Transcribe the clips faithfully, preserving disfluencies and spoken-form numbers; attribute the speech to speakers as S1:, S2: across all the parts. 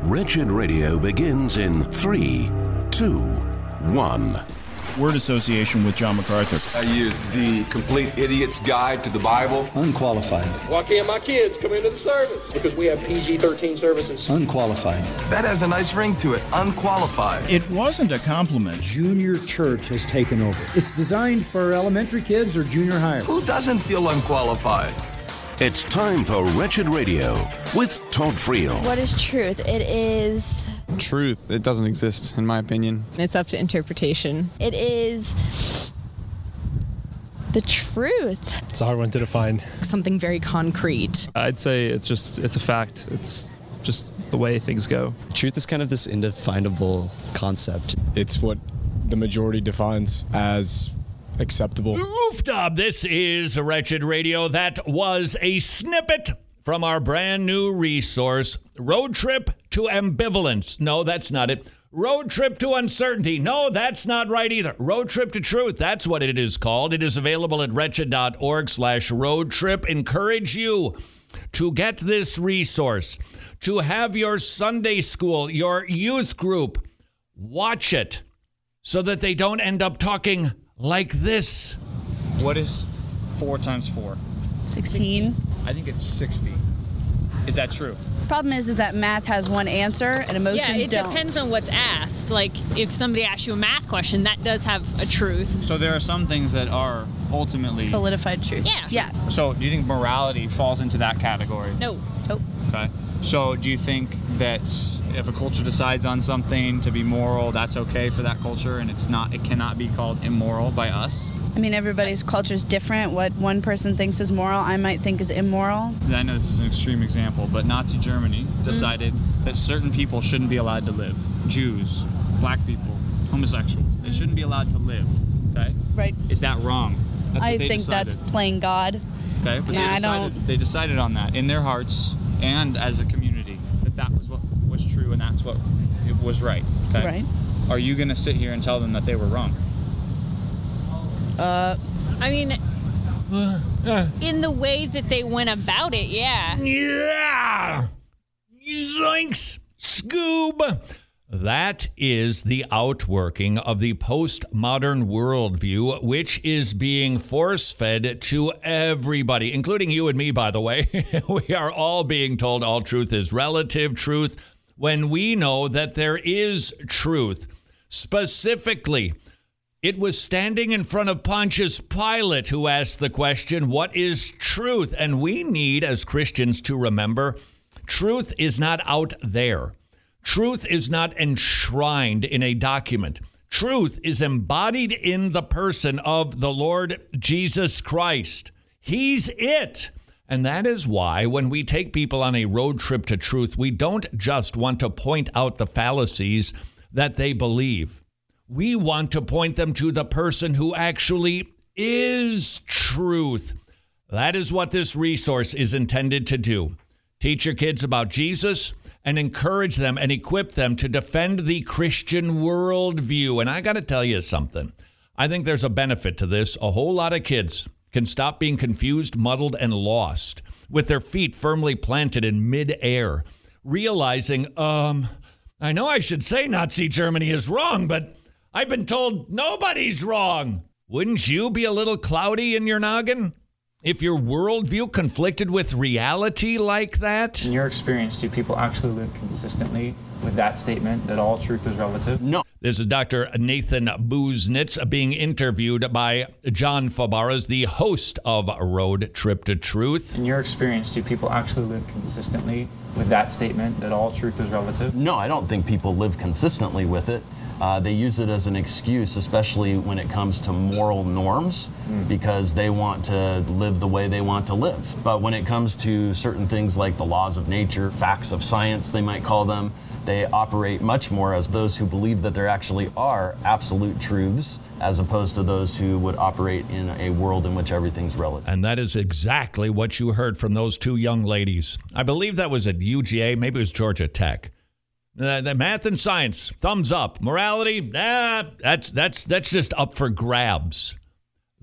S1: Wretched Radio begins in three, two, one.
S2: Word association with John MacArthur.
S3: I use the Complete Idiot's Guide to the Bible.
S4: Unqualified.
S5: Why can't my kids come into the service? Because we have P G thirteen services.
S4: Unqualified.
S3: That has a nice ring to it. Unqualified.
S2: It wasn't a compliment.
S6: Junior church has taken over. It's designed for elementary kids or junior high.
S3: Who doesn't feel unqualified?
S1: It's time for Wretched Radio with Todd Friel.
S7: What is truth? It is...
S8: Truth. It doesn't exist, in my opinion.
S9: It's up to interpretation.
S7: It is... the truth.
S10: It's a hard one to define.
S9: Something very concrete.
S10: I'd say it's just, it's a fact. It's just the way things go.
S11: Truth is kind of this indefinable concept.
S12: It's what the majority defines as acceptable.
S13: Rooftop, this is Wretched Radio. That was a snippet from our brand new resource, Road Trip to Ambivalence. No, that's not it. Road Trip to Uncertainty. No, that's not right either. Road Trip to Truth. That's what it is called. It is available at wretched.org slash road trip. Encourage you to get this resource, to have your Sunday school, your youth group, watch it so that they don't end up talking like this.
S14: What is four times four?
S15: sixteen.
S14: I think it's sixty. Is that true?
S15: Problem is, is that math has one answer and emotions don't.
S9: Yeah, it
S15: don't.
S9: depends on what's asked. Like, if somebody asks you a math question, that does have a truth.
S14: So there are some things that are ultimately...
S15: solidified truth.
S9: Yeah.
S15: Yeah.
S14: So do you think morality falls into that category?
S9: No.
S15: Nope.
S14: Okay. So do you think that if a culture decides on something to be moral, that's okay for that culture, and it's not, it cannot be called immoral by us?
S15: I mean, everybody's culture is different. What one person thinks is moral, I might think is immoral.
S14: I know this is an extreme example, but Nazi Germany decided mm-hmm. that certain people shouldn't be allowed to live. Jews, black people, homosexuals, they shouldn't be allowed to live. Okay?
S15: Right.
S14: Is that wrong? That's
S15: I
S14: what they
S15: think
S14: decided.
S15: that's playing God.
S14: Okay, but
S15: yeah,
S14: they decided,
S15: I don't...
S14: they decided on that in their hearts and as a community that that was what was true and that's what it was right. Okay?
S15: Right.
S14: Are you going to sit here and tell them that they were wrong?
S15: Uh,
S9: I mean, in the way that they went about it, yeah.
S13: Yeah! Zoinks! Scoob! That is the outworking of the postmodern worldview, which is being force-fed to everybody, including you and me, by the way. We are all being told all truth is relative truth when we know that there is truth. Specifically, it was standing in front of Pontius Pilate who asked the question, what is truth? And we need, as Christians, to remember, truth is not out there. Truth is not enshrined in a document. Truth is embodied in the person of the Lord Jesus Christ. He's it. And that is why when we take people on a road trip to truth, we don't just want to point out the fallacies that they believe. We want to point them to the person who actually is truth. That is what this resource is intended to do. Teach your kids about Jesus and encourage them and equip them to defend the Christian worldview. And I got to tell you something. I think there's a benefit to this. A whole lot of kids can stop being confused, muddled, and lost with their feet firmly planted in midair, realizing, um, I know I should say Nazi Germany is wrong, but I've been told nobody's wrong. Wouldn't you be a little cloudy in your noggin if your worldview conflicted with reality like that?
S16: In your experience, do people actually live consistently with that statement that all truth is relative?
S13: No. This is Doctor Nathan Busenitz being interviewed by John Fabaras, the host of Road Trip to Truth.
S16: In your experience, do people actually live consistently with that statement that all truth is relative?
S17: No, I don't think people live consistently with it. Uh, they use it as an excuse, especially when it comes to moral norms, mm. because they want to live the way they want to live. But when it comes to certain things like the laws of nature, facts of science, they might call them, they operate much more as those who believe that there actually are absolute truths, as opposed to those who would operate in a world in which everything's relative.
S13: And that is exactly what you heard from those two young ladies. I believe that was at U G A, maybe it was Georgia Tech. Uh, the math and science, thumbs up. Morality, nah, that's that's that's just up for grabs.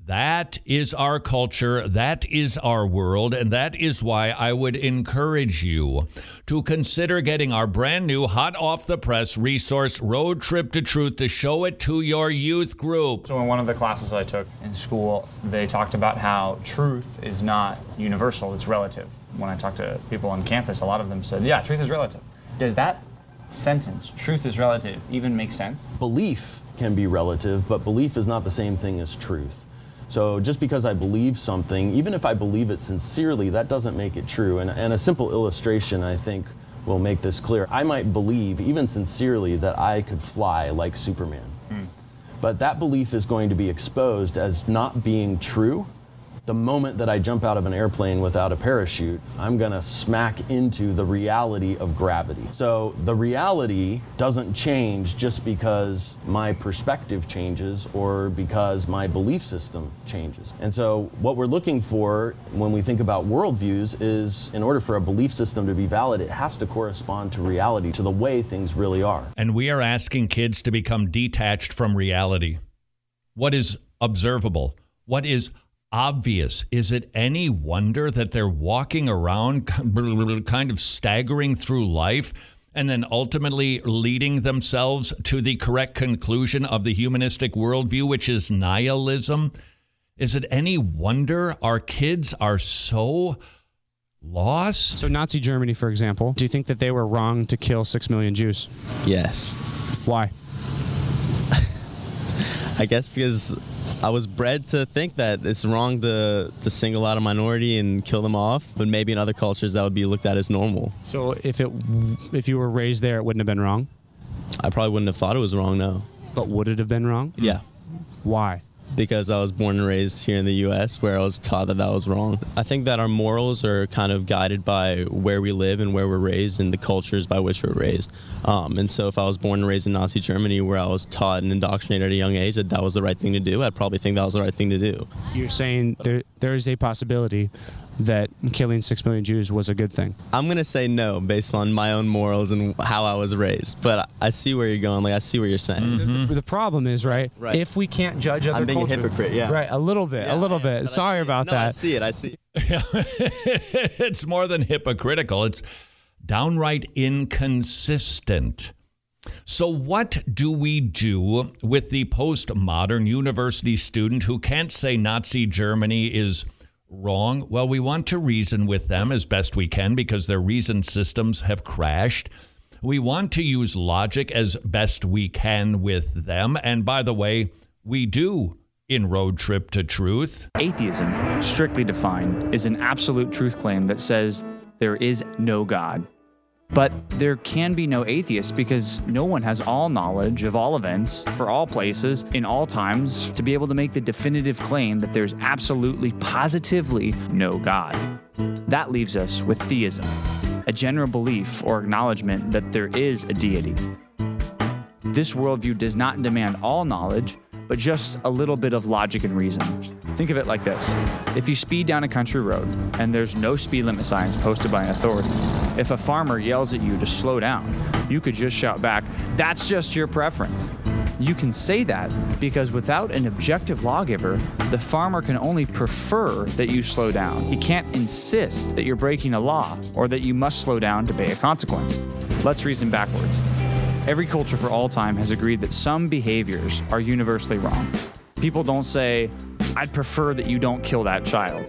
S13: That is our culture, that is our world, and that is why I would encourage you to consider getting our brand new hot off the press resource, Road Trip to Truth, to show it to your youth group.
S16: So in one of the classes I took in school, they talked about how truth is not universal, it's relative. When I talked to people on campus, a lot of them said, yeah, truth is relative. Does that sentence, truth is relative, even make sense?
S17: Belief can be relative, but belief is not the same thing as truth. So just because I believe something, even if I believe it sincerely, that doesn't make it true. And, and a simple illustration, I think, will make this clear. I might believe, even sincerely, that I could fly like Superman. Mm. But that belief is going to be exposed as not being true. The moment that I jump out of an airplane without a parachute, I'm gonna smack into the reality of gravity. So the reality doesn't change just because my perspective changes or because my belief system changes. And so what we're looking for when we think about worldviews is, in order for a belief system to be valid, it has to correspond to reality, to the way things really are.
S13: And we are asking kids to become detached from reality. What is observable? What is obvious? Is it any wonder that they're walking around kind of staggering through life and then ultimately leading themselves to the correct conclusion of the humanistic worldview, which is nihilism? Is it any wonder our kids are so lost?
S4: So Nazi Germany, for example, do you think that they were wrong to kill six million Jews?
S11: Yes.
S4: Why?
S11: I guess because I was bred to think that it's wrong to, to single out a minority and kill them off, but maybe in other cultures that would be looked at as normal.
S4: So if it if you were raised there, it wouldn't have been wrong?
S11: I probably wouldn't have thought it was wrong, no.
S4: But would it have been wrong?
S11: Yeah.
S4: Why?
S11: Because I was born and raised here in the U S where I was taught that that was wrong. I think that our morals are kind of guided by where we live and where we're raised and the cultures by which we're raised. Um, and so if I was born and raised in Nazi Germany where I was taught and indoctrinated at a young age that that was the right thing to do, I'd probably think that was the right thing to do.
S4: You're saying there there is a possibility that killing six million Jews was a good thing?
S11: I'm going to say no based on my own morals and how I was raised. But I see where you're going. Like, I see what you're saying.
S4: Mm-hmm. The, the problem is, right,
S11: right,
S4: if we can't judge other
S11: I'm being
S4: cultures,
S11: a hypocrite, yeah.
S4: Right, a little bit,
S11: yeah,
S4: a little bit. Sorry about
S11: no,
S4: that.
S11: I see it, I see
S13: it. It's more than hypocritical. It's downright inconsistent. So what do we do with the postmodern university student who can't say Nazi Germany is wrong? Well, we want to reason with them as best we can because their reason systems have crashed. We want to use logic as best we can with them. And by the way, we do in Road Trip to Truth.
S14: Atheism, strictly defined, is an absolute truth claim that says there is no God. But there can be no atheists because no one has all knowledge of all events for all places in all times to be able to make the definitive claim that there's absolutely, positively no God. That leaves us with theism, a general belief or acknowledgement that there is a deity. This worldview does not demand all knowledge, but just a little bit of logic and reason. Think of it like this. If you speed down a country road and there's no speed limit signs posted by an authority, if a farmer yells at you to slow down, you could just shout back, "That's just your preference." You can say that because without an objective lawgiver, the farmer can only prefer that you slow down. He can't insist that you're breaking a law or that you must slow down to pay a consequence. Let's reason backwards. Every culture for all time has agreed that some behaviors are universally wrong. People don't say, "I'd prefer that you don't kill that child."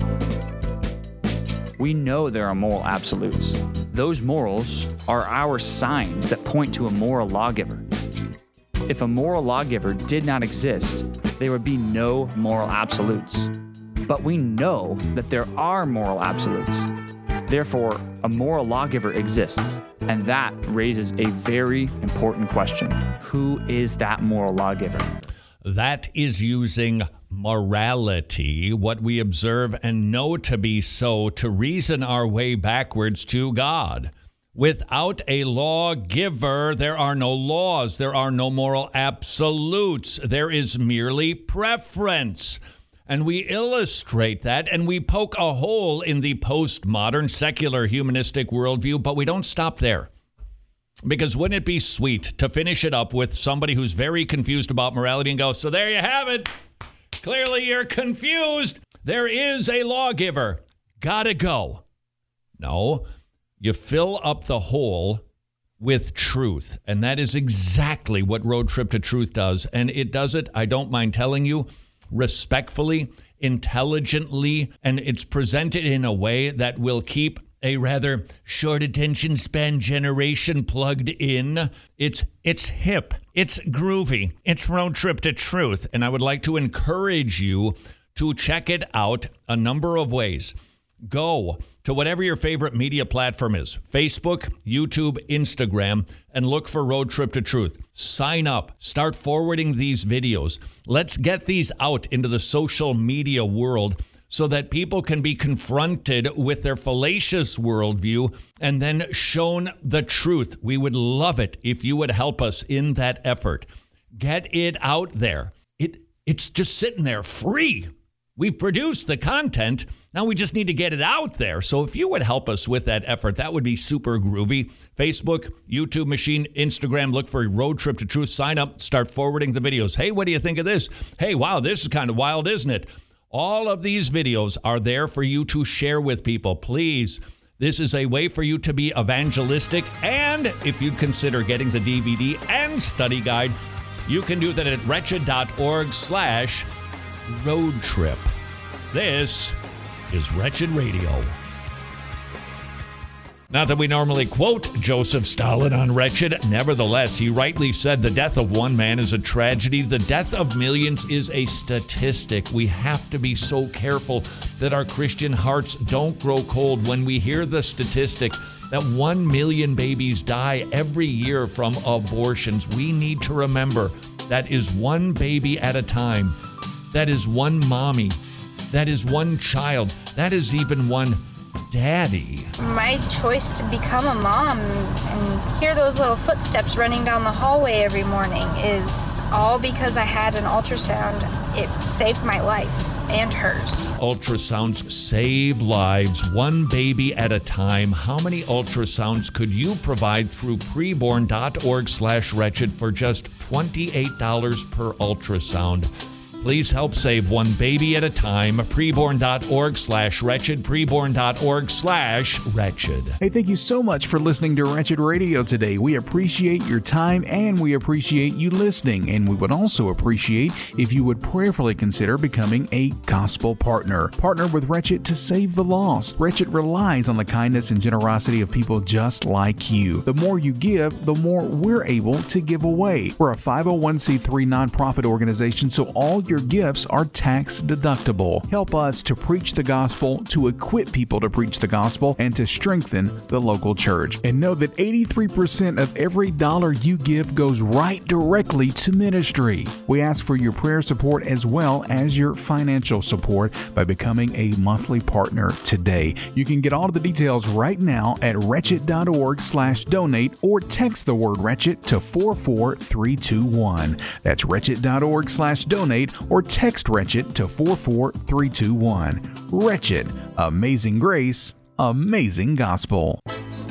S14: We know there are moral absolutes. Those morals are our signs that point to a moral lawgiver. If a moral lawgiver did not exist, there would be no moral absolutes. But we know that there are moral absolutes. Therefore, a moral lawgiver exists, and that raises a very important question. Who is that moral lawgiver?
S13: That is using morality, what we observe and know to be so, to reason our way backwards to God. Without a lawgiver, there are no laws. There are no moral absolutes. There is merely preference. And we illustrate that, and we poke a hole in the postmodern, secular, humanistic worldview, but we don't stop there. Because wouldn't it be sweet to finish it up with somebody who's very confused about morality and go, so there you have it. Clearly you're confused. There is a lawgiver. Gotta go. No, you fill up the hole with truth. And that is exactly what Road Trip to Truth does. And it does it, I don't mind telling you, respectfully, intelligently, and it's presented in a way that will keep a rather short attention span generation plugged in. It's it's hip. It's groovy. It's Road Trip to Truth. And I would like to encourage you to check it out a number of ways. Go to whatever your favorite media platform is, Facebook, YouTube, Instagram, and look for Road Trip to Truth. Sign up. Start forwarding these videos. Let's get these out into the social media world so that people can be confronted with their fallacious worldview and then shown the truth. We would love it if you would help us in that effort. Get it out there. It It's just sitting there free. We've produced the content. Now we just need to get it out there. So if you would help us with that effort, that would be super groovy. Facebook, YouTube machine, Instagram, look for Road Trip to Truth. Sign up, start forwarding the videos. Hey, what do you think of this? Hey, wow, this is kind of wild, isn't it? All of these videos are there for you to share with people. Please, this is a way for you to be evangelistic. And if you consider getting the D V D and study guide, you can do that at wretched.org slash road trip. This is Wretched Radio. Not that we normally quote Joseph Stalin on Wretched. Nevertheless, he rightly said the death of one man is a tragedy. The death of millions is a statistic. We have to be so careful that our Christian hearts don't grow cold when we hear the statistic that one million babies die every year from abortions. We need to remember that is one baby at a time. That is one mommy. That is one child. That is even one daddy.
S18: My choice to become a mom and hear those little footsteps running down the hallway every morning is all because I had an ultrasound. It saved my life and hers.
S13: Ultrasounds save lives, one baby at a time. How many ultrasounds could you provide through preborn.org slash wretched for just twenty-eight dollars per ultrasound? Please help save one baby at a time. Preborn.org slash wretched. Preborn.org slash wretched.
S19: Hey, thank you so much for listening to Wretched Radio today. We appreciate your time and we appreciate you listening. And we would also appreciate if you would prayerfully consider becoming a gospel partner. Partner with Wretched to save the lost. Wretched relies on the kindness and generosity of people just like you. The more you give, the more we're able to give away. We're a five oh one c three nonprofit organization, so all your gifts are tax deductible. Help us to preach the gospel, to equip people to preach the gospel, and to strengthen the local church. And know that eighty-three percent of every dollar you give goes right directly to ministry. We ask for your prayer support as well as your financial support by becoming a monthly partner today. You can get all of the details right now at wretched.org slash donate or text the word wretched to four four three two one. That's wretched.org slash donate or text Wretched to four four three two one. Wretched, amazing grace, amazing gospel.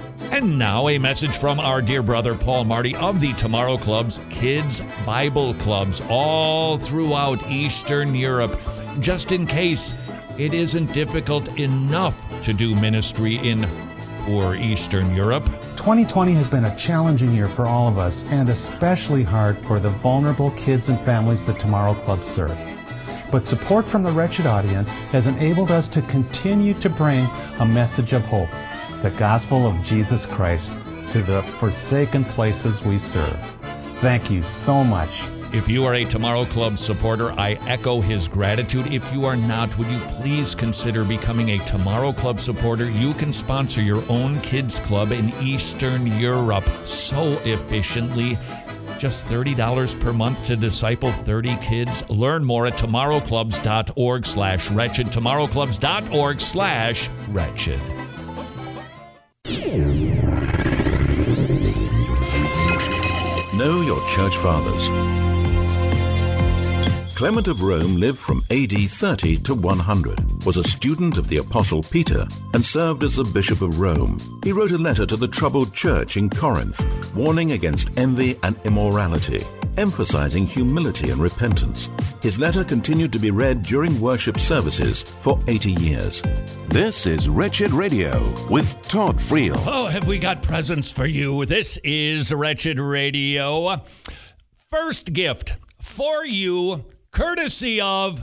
S13: And now a message from our dear brother Paul Marty of the Tomorrow Club's Kids Bible Clubs all throughout Eastern Europe. Just in case it isn't difficult enough to do ministry in poor Eastern Europe.
S20: twenty twenty has been a challenging year for all of us, and especially hard for the vulnerable kids and families that Tomorrow Club serve. But support from the Wretched audience has enabled us to continue to bring a message of hope, the gospel of Jesus Christ, to the forsaken places we serve. Thank you so much.
S13: If you are a Tomorrow Club supporter, I echo his gratitude. If you are not, would you please consider becoming a Tomorrow Club supporter? You can sponsor your own kids club in Eastern Europe so efficiently. Just thirty dollars per month to disciple thirty kids. Learn more at tomorrowclubs.org slash wretched. tomorrowclubs.org slash wretched.
S1: Know your church fathers. Clement of Rome lived from A D thirty to one hundred, was a student of the Apostle Peter, and served as the Bishop of Rome. He wrote a letter to the troubled church in Corinth, warning against envy and immorality, emphasizing humility and repentance. His letter continued to be read during worship services for eighty years.
S21: This is Wretched Radio with Todd Friel.
S13: Oh, have we got presents for you? This is Wretched Radio. First gift for you, courtesy of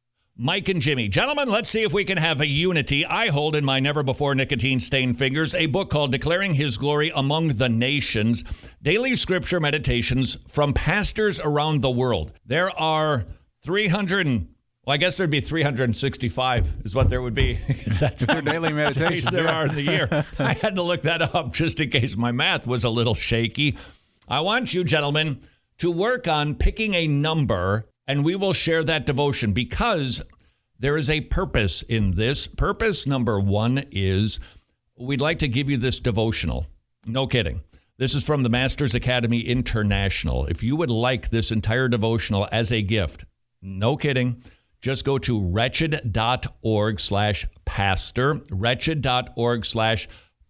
S13: Mike and Jimmy. Gentlemen, let's see if we can have a unity. I hold in my never-before nicotine-stained fingers a book called Declaring His Glory Among the Nations, Daily Scripture Meditations from Pastors Around the World. There are three hundred, and, well, I guess there'd be three hundred sixty-five is what there would be. That's
S22: for daily meditations.
S13: There
S22: yeah.
S13: are in the year. I had to look that up just in case my math was a little shaky. I want you, gentlemen, to work on picking a number, and we will share that devotion because there is a purpose in this. Purpose number one is we'd like to give you this devotional. No kidding. This is from the Masters Academy International. If you would like this entire devotional as a gift, no kidding, just go to wretched.org slash pastor, wretched.org slash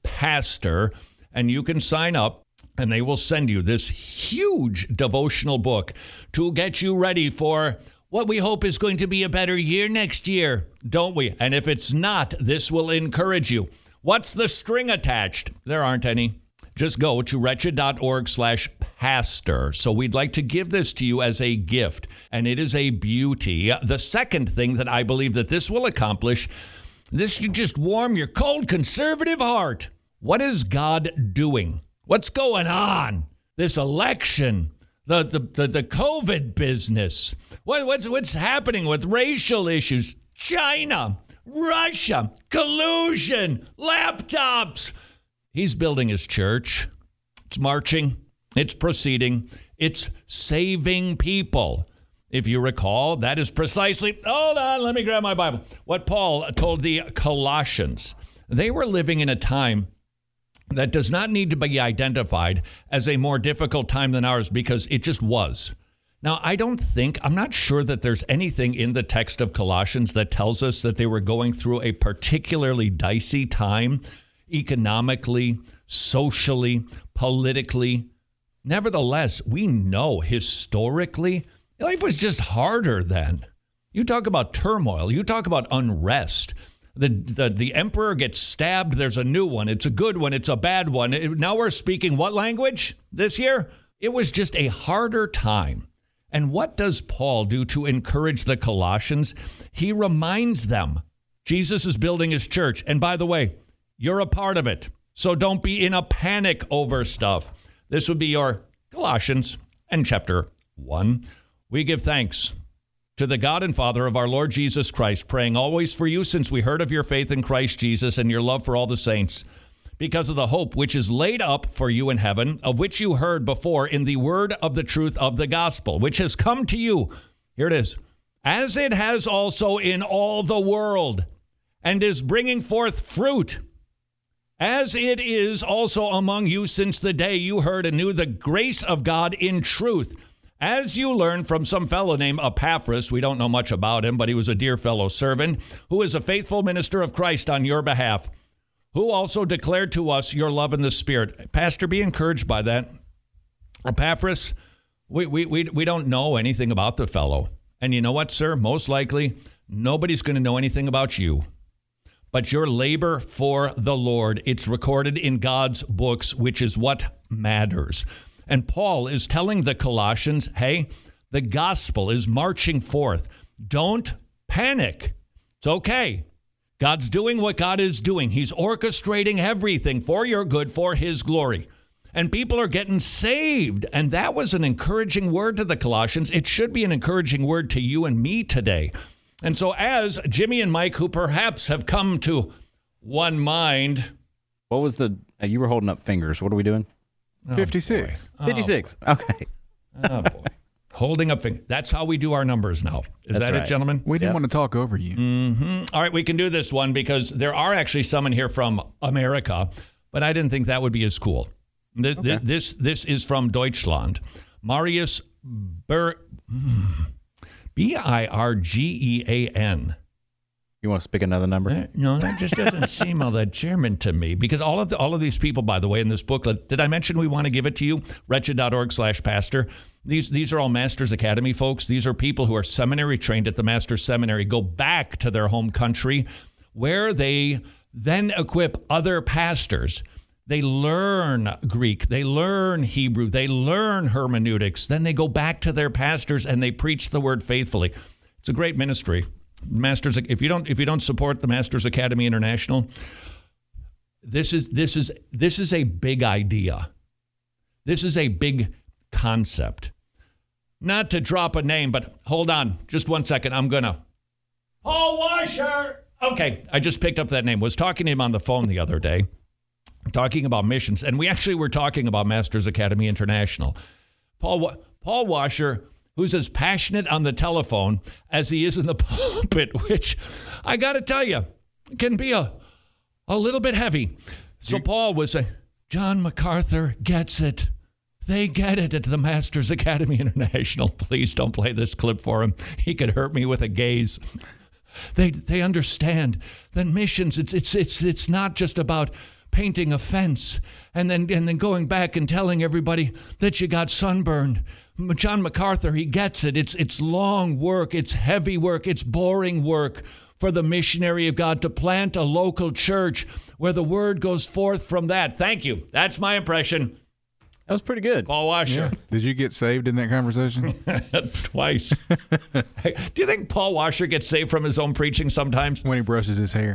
S13: pastor, and you can sign up. And they will send you this huge devotional book to get you ready for what we hope is going to be a better year next year, don't we? And if it's not, this will encourage you. What's the string attached? There aren't any. Just go to wretched.org slash pastor. So we'd like to give this to you as a gift, and it is a beauty. The second thing that I believe that this will accomplish, this should just warm your cold conservative heart. What is God doing? What's going on? This election, the the the, the COVID business. What, what's what's happening with racial issues? China, Russia, collusion, laptops. He's building his church. It's marching. It's proceeding. It's saving people. If you recall, that is precisely, hold on, let me grab my Bible. What Paul told the Colossians. They were living in a time that does not need to be identified as a more difficult time than ours because it just was. Now, I don't think, I'm not sure that there's anything in the text of Colossians that tells us that they were going through a particularly dicey time, economically, socially, politically. Nevertheless, we know historically, life was just harder then. You talk about turmoil, you talk about unrest. The, the the emperor gets stabbed. There's a new one. It's a good one. It's a bad one. It, now we're speaking what language this year? It was just a harder time. And what does Paul do to encourage the Colossians? He reminds them Jesus is building his church. And by the way, you're a part of it. So don't be in a panic over stuff. This would be your Colossians and chapter one. We give thanks to the God and Father of our Lord Jesus Christ, praying always for you since we heard of your faith in Christ Jesus and your love for all the saints, because of the hope which is laid up for you in heaven, of which you heard before in the word of the truth of the gospel, which has come to you. Here it is. As it has also in all the world, and is bringing forth fruit, as it is also among you since the day you heard and knew the grace of God in truth, as you learned from some fellow named Epaphras, we don't know much about him, but he was a dear fellow servant, who is a faithful minister of Christ on your behalf, who also declared to us your love in the Spirit. Pastor, be encouraged by that. Epaphras, we, we, we, we don't know anything about the fellow. And you know what, sir? Most likely, nobody's going to know anything about you. But your labor for the Lord, it's recorded in God's books, which is what matters. And Paul is telling the Colossians, hey, the gospel is marching forth. Don't panic. It's okay. God's doing what God is doing. He's orchestrating everything for your good, for his glory. And people are getting saved. And that was an encouraging word to the Colossians. It should be an encouraging word to you and me today. And so as Jimmy and Mike, who perhaps have come to one mind.
S22: What was the, uh, you were holding up fingers. What are we doing?
S13: Oh,
S22: fifty-six.
S13: boy.
S22: fifty-six.
S13: Oh,
S22: okay.
S13: Oh, boy. Holding up fingers. That's how we do our numbers now. Is
S22: That's
S13: that
S22: right.
S13: it, gentlemen?
S19: We didn't yep. want to talk over you.
S13: Mm-hmm. All right, we can do this one because there are actually some in here from America, but I didn't think that would be as cool. This okay. this, this is from Deutschland. Marius Ber- B I R G E A N.
S22: You want to pick another number?
S13: Uh, no, that just doesn't seem all that German to me. Because all of the, all of these people, by the way, in this booklet, did I mention we want to give it to you? Wretched.org slash pastor. These these are all Masters Academy folks. These are people who are seminary trained at the Master's Seminary, go back to their home country, where they then equip other pastors. They learn Greek, they learn Hebrew, they learn hermeneutics. Then they go back to their pastors and they preach the word faithfully. It's a great ministry. Masters, if you don't if you don't support the Masters Academy International, this is this is this is a big idea. This is a big concept. Not to drop a name, but hold on, just one second. I'm gonna Paul Washer. Okay, I just picked up that name. Was talking to him on the phone the other day, talking about missions, and we actually were talking about Masters Academy International. Paul Paul Washer, who's as passionate on the telephone as he is in the pulpit, which I got to tell you, can be a a little bit heavy. So you, Paul was saying, John MacArthur gets it. They get it at the Masters Academy International. Please don't play this clip for him. He could hurt me with a gaze. They they understand that missions, it's it's it's it's not just about painting a fence and then and then going back and telling everybody that you got sunburned. John MacArthur, he gets it. It's it's long work. It's heavy work. It's boring work for the missionary of God to plant a local church where the word goes forth from that. Thank you. That's my impression.
S22: That was pretty good.
S13: Paul Washer.
S2: Yeah. Did you get saved in that conversation?
S13: Twice. Hey, do you think Paul Washer gets saved from his own preaching sometimes?
S2: When he brushes his hair.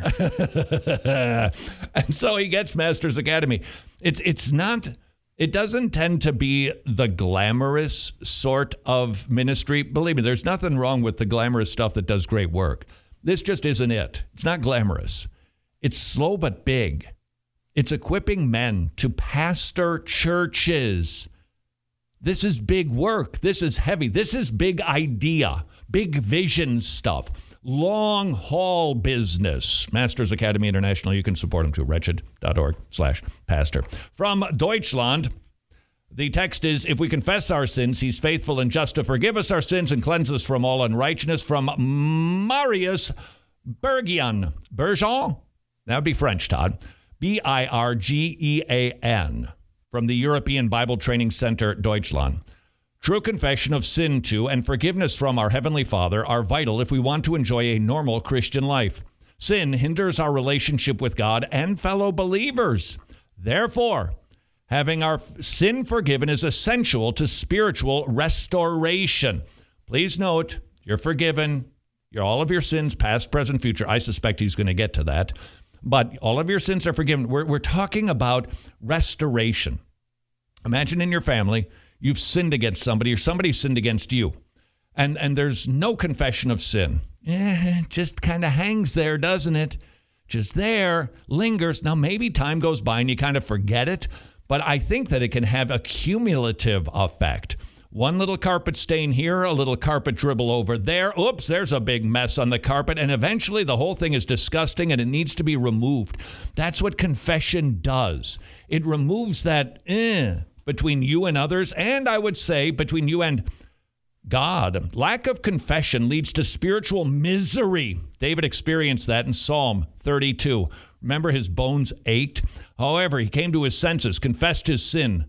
S13: And so he gets Masters Academy. It's it's not, it doesn't tend to be the glamorous sort of ministry. Believe me, there's nothing wrong with the glamorous stuff that does great work. This just isn't it. It's not glamorous. It's slow but big. It's equipping men to pastor churches. This is big work. This is heavy. This is big idea, big vision stuff, long haul business. Masters Academy International, you can support them too. Wretched.org slash pastor. From Deutschland, the text is, if we confess our sins, he's faithful and just to forgive us our sins and cleanse us from all unrighteousness. From Marius Bergian. Bergeon? That would be French, Todd. B I R G E A N, from the European Bible Training Center, Deutschland. True confession of sin to and forgiveness from our Heavenly Father are vital if we want to enjoy a normal Christian life. Sin hinders our relationship with God and fellow believers. Therefore, having our sin forgiven is essential to spiritual restoration. Please note, you're forgiven. You're all of your sins, past, present, future. I suspect he's going to get to that. But all of your sins are forgiven. We're, we're talking about restoration. Imagine in your family, you've sinned against somebody or somebody sinned against you. And, and there's no confession of sin. Eh, it just kind of hangs there, doesn't it? Just there, lingers. Now, maybe time goes by and you kind of forget it. But I think that it can have a cumulative effect. One little carpet stain here, a little carpet dribble over there. Oops, there's a big mess on the carpet. And eventually the whole thing is disgusting and it needs to be removed. That's what confession does. It removes that eh, between you and others, and I would say between you and God. Lack of confession leads to spiritual misery. David experienced that in Psalm thirty-two. Remember, his bones ached. However, he came to his senses, confessed his sin.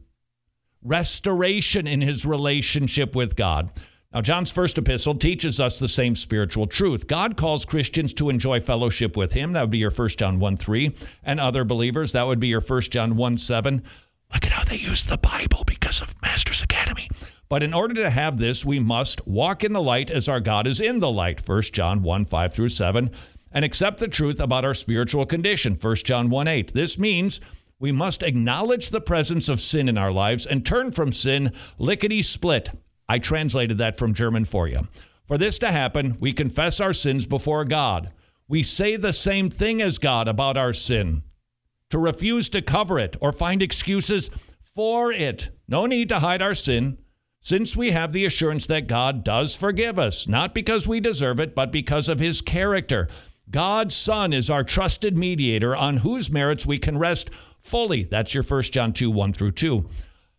S13: Restoration in his relationship with God. Now, John's first epistle teaches us the same spiritual truth. God calls Christians to enjoy fellowship with him. That would be your First John one three. And other believers, that would be your First John one seven. Look at how they use the Bible because of Masters Academy. But in order to have this, we must walk in the light as our God is in the light. First John one five through seven. And accept the truth about our spiritual condition. First John one eight. This means we must acknowledge the presence of sin in our lives and turn from sin lickety-split. I translated that from German for you. For this to happen, we confess our sins before God. We say the same thing as God about our sin. To refuse to cover it or find excuses for it. No need to hide our sin, since we have the assurance that God does forgive us, not because we deserve it, but because of his character. God's Son is our trusted mediator on whose merits we can rest fully. That's your First John two, one through two.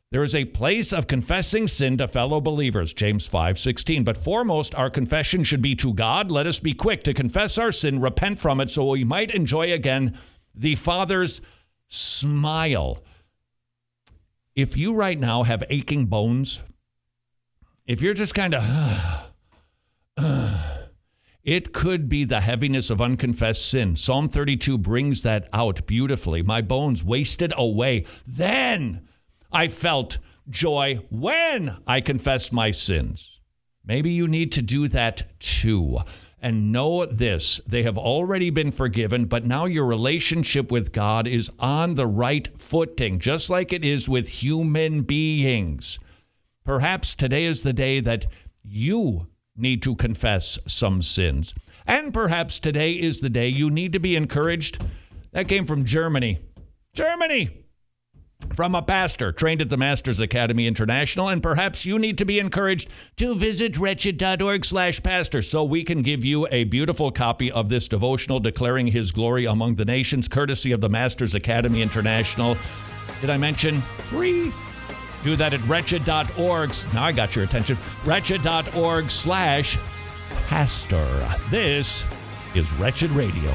S13: There is a place of confessing sin to fellow believers, James five sixteen. But foremost, our confession should be to God. Let us be quick to confess our sin, repent from it, so we might enjoy again the Father's smile. If you right now have aching bones, if you're just kind of, uh, uh, it could be the heaviness of unconfessed sin. Psalm thirty-two brings that out beautifully. My bones wasted away. Then I felt joy when I confessed my sins. Maybe you need to do that too. And know this, they have already been forgiven, but now your relationship with God is on the right footing, just like it is with human beings. Perhaps today is the day that you need to confess some sins. And perhaps today is the day you need to be encouraged. That came from Germany. Germany! From a pastor trained at the Masters Academy International, and perhaps you need to be encouraged to visit wretched.org slash pastor so we can give you a beautiful copy of this devotional declaring his glory among the nations, courtesy of the Masters Academy International. Did I mention free? Do that at wretched.org. Now I got your attention. Wretched.org slash pastor. This is Wretched Radio.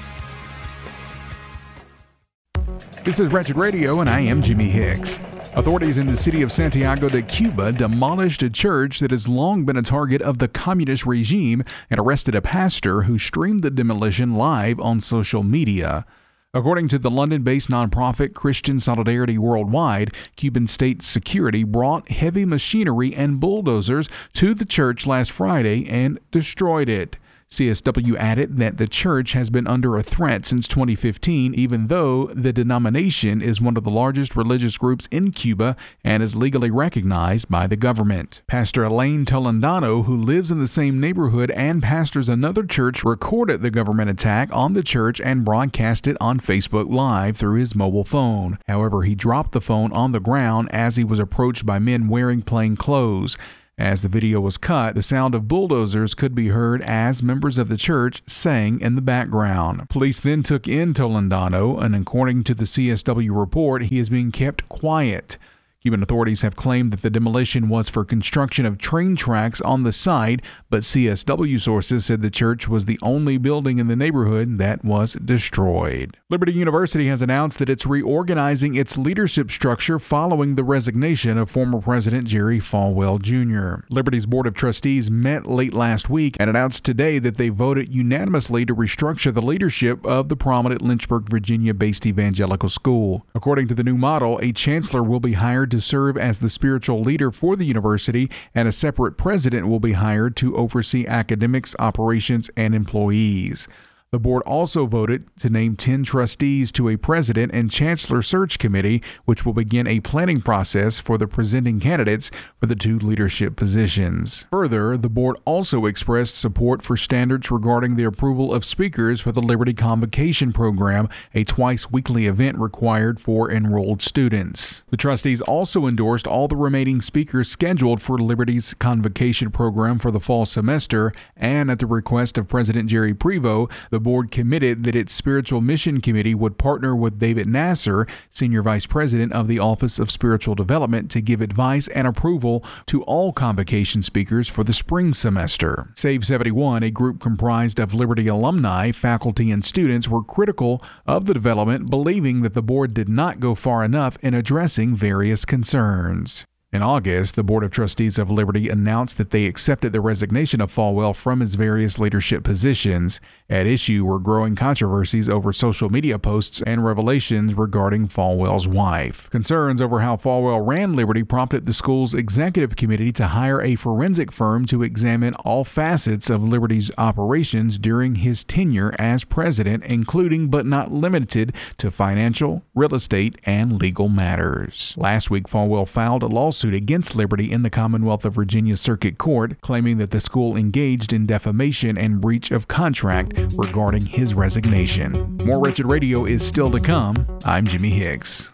S19: This is Wretched Radio, and I am Jimmy Hicks. Authorities in the city of Santiago de Cuba demolished a church that has long been a target of the communist regime and arrested a pastor who streamed the demolition live on social media. According to the London-based nonprofit Christian Solidarity Worldwide, Cuban state security brought heavy machinery and bulldozers to the church last Friday and destroyed it. C S W added that the church has been under a threat since twenty fifteen, even though the denomination is one of the largest religious groups in Cuba and is legally recognized by the government. Pastor Elaine Toledano, who lives in the same neighborhood and pastors another church, recorded the government attack on the church and broadcast it on Facebook Live through his mobile phone. However, he dropped the phone on the ground as he was approached by men wearing plain clothes. As the video was cut, the sound of bulldozers could be heard as members of the church sang in the background. Police then took in Toledano, and according to the C S W report, he is being kept quiet. Cuban authorities have claimed that the demolition was for construction of train tracks on the site, but C S W sources said the church was the only building in the neighborhood that was destroyed. Liberty University has announced that it's reorganizing its leadership structure following the resignation of former President Jerry Falwell Junior Liberty's Board of Trustees met late last week and announced today that they voted unanimously to restructure the leadership of the prominent Lynchburg, Virginia-based evangelical school. According to the new model, a chancellor will be hired to serve as the spiritual leader for the university, and a separate president will be hired to oversee academics, operations, and employees. The board also voted to name ten trustees to a president and chancellor search committee, which will begin a planning process for the presenting candidates for the two leadership positions. Further, the board also expressed support for standards regarding the approval of speakers for the Liberty Convocation Program, a twice-weekly event required for enrolled students. The trustees also endorsed all the remaining speakers scheduled for Liberty's Convocation Program for the fall semester, and at the request of President Jerry Prevost, the The board committed that its Spiritual Mission Committee would partner with David Nasser, Senior Vice President of the Office of Spiritual Development, to give advice and approval to all convocation speakers for the spring semester. Save seventy-one, a group comprised of Liberty alumni, faculty, and students, were critical of the development, believing that the board did not go far enough in addressing various concerns. In August, the Board of Trustees of Liberty announced that they accepted the resignation of Falwell from his various leadership positions. At issue were growing controversies over social media posts and revelations regarding Falwell's wife. Concerns over how Falwell ran Liberty prompted the school's executive committee to hire a forensic firm to examine all facets of Liberty's operations during his tenure as president, including but not limited to financial, real estate, and legal matters. Last week, Falwell filed a lawsuit against Liberty in the Commonwealth of Virginia Circuit Court, claiming that the school engaged in defamation and breach of contract regarding his resignation. More Wretched Radio is still to come. I'm Jimmy Hicks.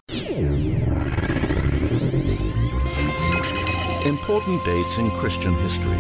S1: Important dates in Christian history.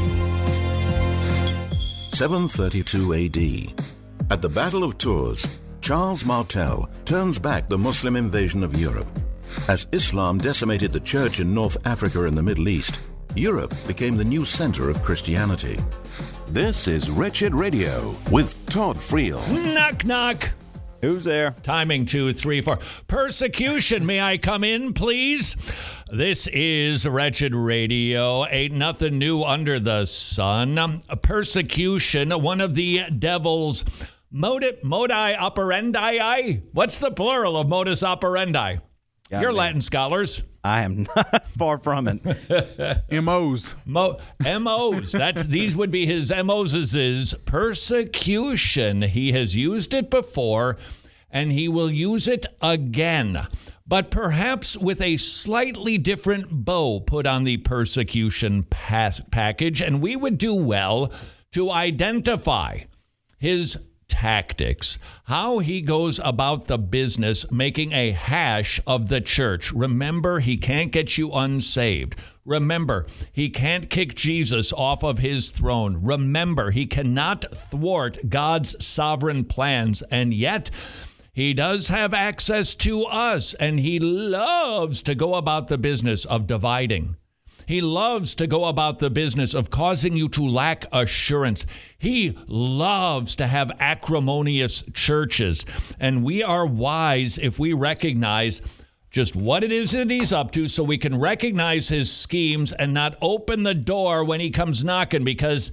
S1: seven thirty-two A D. At the Battle of Tours, Charles Martel turns back the Muslim invasion of Europe. As Islam decimated the church in North Africa and the Middle East, Europe became the new center of Christianity.
S21: This is Wretched Radio with Todd Friel.
S13: Knock, knock.
S22: Who's there?
S13: Timing two, three, four. Persecution, may I come in, please? This is Wretched Radio. Ain't nothing new under the sun. Persecution, one of the devil's modi, modi operandi. What's the plural of modus operandi?
S22: Got
S13: You're
S22: me.
S13: Latin scholars.
S22: I am not far from it.
S2: M Os.
S13: Mo- M Os. That's these would be his M Os. Is persecution. He has used it before, and he will use it again, but perhaps with a slightly different bow put on the persecution pass- package, and we would do well to identify his tactics, how he goes about the business making a hash of the church. Remember, he can't get you unsaved. Remember, he can't kick Jesus off of his throne. Remember, he cannot thwart God's sovereign plans, and yet he does have access to us, and he loves to go about the business of dividing. He loves to go about the business of causing you to lack assurance. He loves to have acrimonious churches. And we are wise if we recognize just what it is that he's up to so we can recognize his schemes and not open the door when he comes knocking, because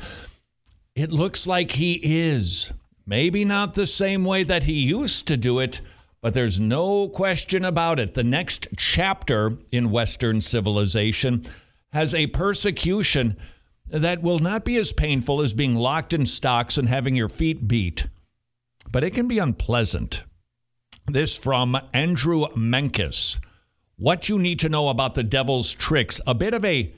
S13: it looks like he is. Maybe not the same way that he used to do it, but there's no question about it. The next chapter in Western civilization has a persecution that will not be as painful as being locked in stocks and having your feet beat, but it can be unpleasant. This from Andrew Menkes. What you need to know about the devil's tricks, a bit of a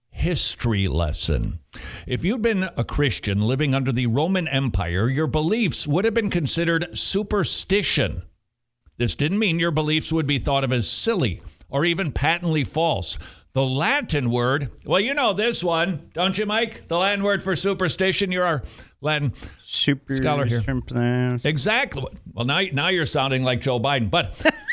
S13: history lesson. If you'd been a Christian living under the Roman Empire, your beliefs would have been considered superstition. This didn't mean your beliefs would be thought of as silly or even patently false. The Latin word, well, you know this one, don't you, Mike? The Latin word for superstition. You're our Latin
S22: Super
S13: scholar here. Exactly. Well, now, now you're sounding like Joe Biden. But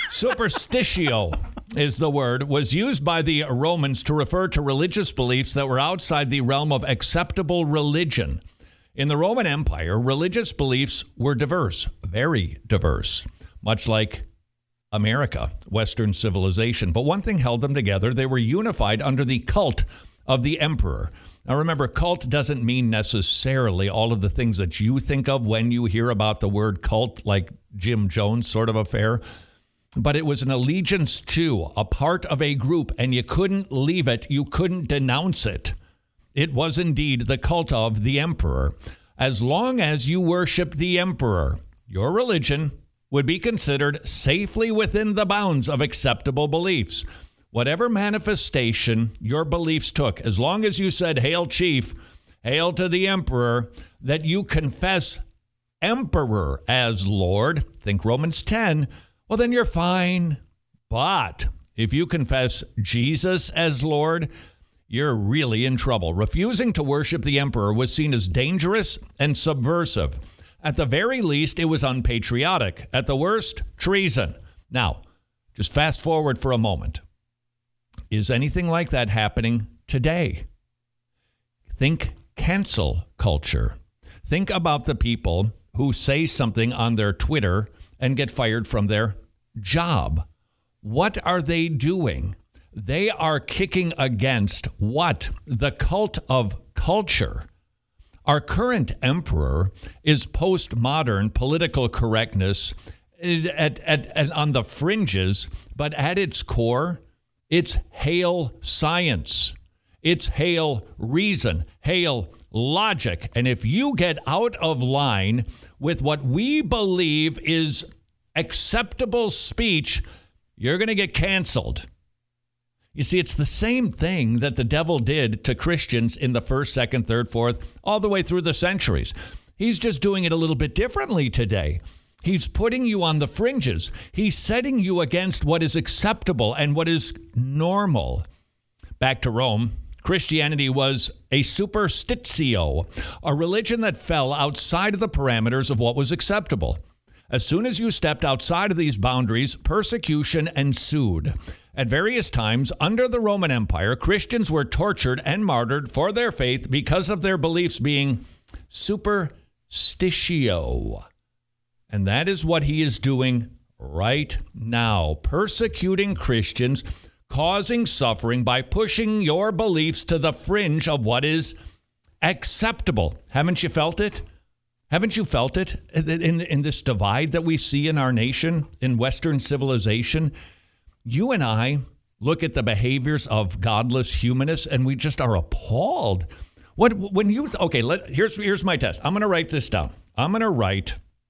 S13: superstitio is the word, was used by the Romans to refer to religious beliefs that were outside the realm of acceptable religion. In the Roman Empire, religious beliefs were diverse, very diverse, much like America, Western civilization. But one thing held them together. They were unified under the cult of the emperor. Now, remember, cult doesn't mean necessarily all of the things that you think of when you hear about the word cult, like Jim Jones sort of affair. But it was an allegiance to, a part of a group, and you couldn't leave it. You couldn't denounce it. It was indeed the cult of the emperor. As long as you worshiped the emperor, your religion would be considered safely within the bounds of acceptable beliefs. Whatever manifestation your beliefs took, as long as you said, "Hail, Chief, hail to the emperor," that you confess emperor as Lord, think Romans ten, well, then you're fine. But if you confess Jesus as Lord, you're really in trouble. Refusing to worship the emperor was seen as dangerous and subversive. At the very least, it was unpatriotic. At the worst, treason. Now, just fast forward for a moment. Is anything like that happening today? Think cancel culture. Think about the people who say something on their Twitter and get fired from their job. What are they doing? They are kicking against what? The cult of culture. Our current emperor is postmodern political correctness at, at, at, on the fringes, but at its core, it's hail science. It's hail reason, hail logic. And if you get out of line with what we believe is acceptable speech, you're going to get canceled. You see, it's the same thing that the devil did to Christians in the first, second, third, fourth, all the way through the centuries. He's just doing it a little bit differently today. He's putting you on the fringes. He's setting you against what is acceptable and what is normal. Back to Rome, Christianity was a superstitio, a religion that fell outside of the parameters of what was acceptable. As soon as you stepped outside of these boundaries, persecution ensued. At various times under the Roman Empire, Christians were tortured and martyred for their faith because of their beliefs being superstitio. And that is what he is doing right now, persecuting Christians, causing suffering by pushing your beliefs to the fringe of what is acceptable. Haven't you felt it? Haven't you felt it in, in this divide that we see in our nation, in Western civilization? You and I look at the behaviors of godless humanists, and we just are appalled. What when you okay? Let here's here's my test. I'm going to write this down. I'm going to write